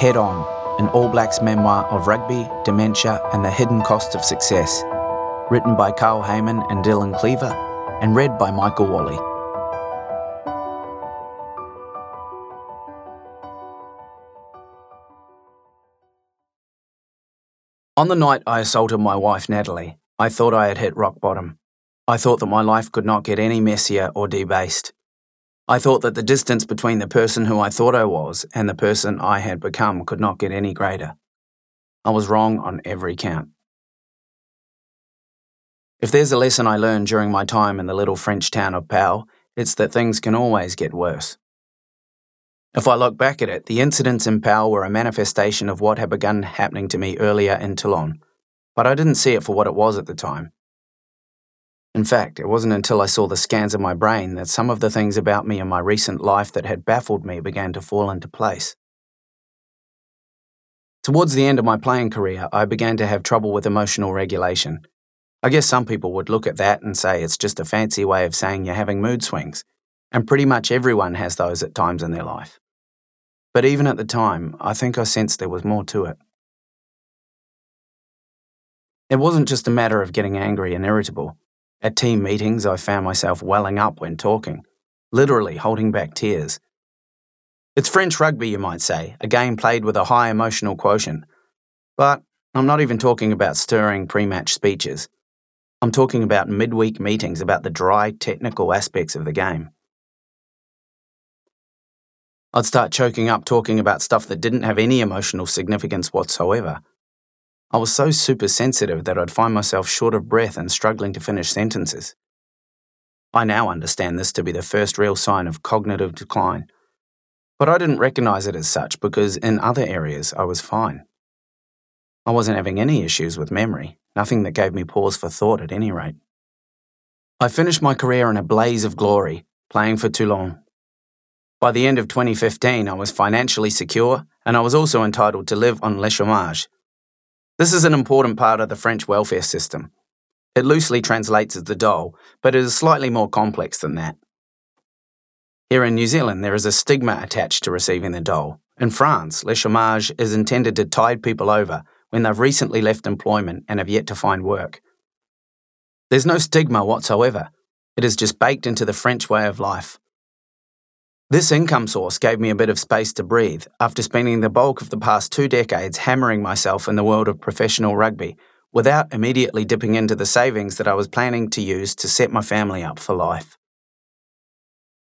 Head On, an All Blacks memoir of rugby, dementia and the hidden cost of success, written by Carl Heyman and Dylan Cleaver, and read by Michael Wally. On the night I assaulted my wife Natalie, I thought I had hit rock bottom. I thought that my life could not get any messier or debased. I thought that the distance between the person who I thought I was and the person I had become could not get any greater. I was wrong on every count. If there's a lesson I learned during my time in the little French town of Pau, it's that things can always get worse. If I look back at it, the incidents in Pau were a manifestation of what had begun happening to me earlier in Toulon, but I didn't see it for what it was at the time. In fact, it wasn't until I saw the scans of my brain that some of the things about me in my recent life that had baffled me began to fall into place. Towards the end of my playing career, I began to have trouble with emotional regulation. I guess some people would look at that and say it's just a fancy way of saying you're having mood swings, and pretty much everyone has those at times in their life. But even at the time, I think I sensed there was more to it. It wasn't just a matter of getting angry and irritable. At team meetings, I found myself welling up when talking, literally holding back tears. It's French rugby, you might say, a game played with a high emotional quotient. But I'm not even talking about stirring pre-match speeches. I'm talking about midweek meetings about the dry, technical aspects of the game. I'd start choking up talking about stuff that didn't have any emotional significance whatsoever. I was so super sensitive that I'd find myself short of breath and struggling to finish sentences. I now understand this to be the first real sign of cognitive decline. But I didn't recognize it as such because in other areas I was fine. I wasn't having any issues with memory, nothing that gave me pause for thought at any rate. I finished my career in a blaze of glory, playing for Toulon. By the end of 2015, I was financially secure and I was also entitled to live on le chômage. This is an important part of the French welfare system. It loosely translates as the dole, but it is slightly more complex than that. Here in New Zealand, there is a stigma attached to receiving the dole. In France, le chômage is intended to tide people over when they've recently left employment and have yet to find work. There's no stigma whatsoever. It is just baked into the French way of life. This income source gave me a bit of space to breathe after spending the bulk of the past 2 decades hammering myself in the world of professional rugby without immediately dipping into the savings that I was planning to use to set my family up for life.